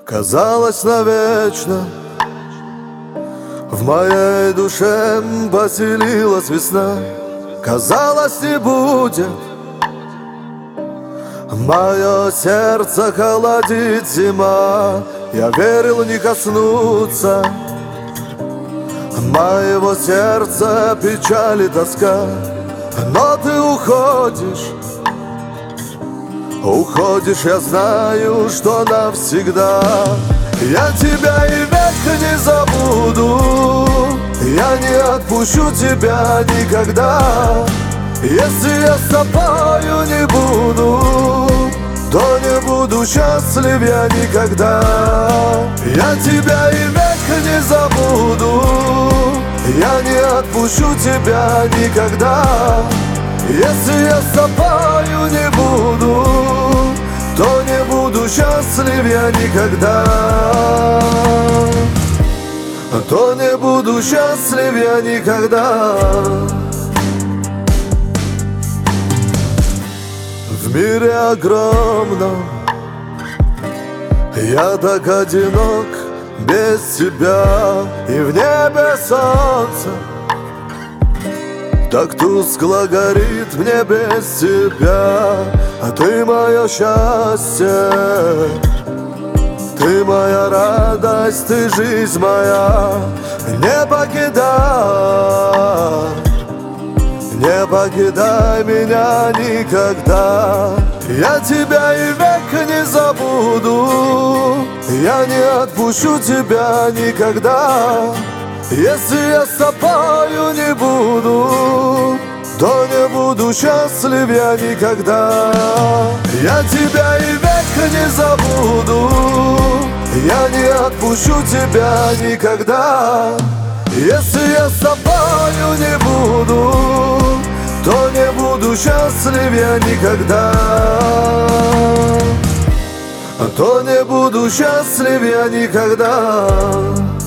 казалось навечно. В моей душе поселилась весна, казалось, не будет. Мое сердце холодит зима, я верил не коснуться моего сердца печаль и тоска. Но ты уходишь, уходишь, я знаю, что навсегда. Я тебя и век не забуду, я не отпущу тебя никогда. Если я с тобою не буду, то не буду счастлив я никогда. Я тебя и век не забуду, я не отпущу тебя никогда. Если я с тобою не буду, то не буду счастлив я никогда. То не буду счастлив я никогда. В мире огромном я так одинок без тебя, и в небе солнце так тускло горит мне без тебя. А ты мое счастье, ты моя радость, ты жизнь моя. Не покидай меня никогда. Я тебя и век не забуду, я не отпущу тебя никогда. Если я с тобою не буду, то не буду счастлив я никогда. Я тебя и век не забуду, я не отпущу тебя никогда. Если я с тобою не буду, то не буду счастлив я никогда. То не буду счастлив я никогда.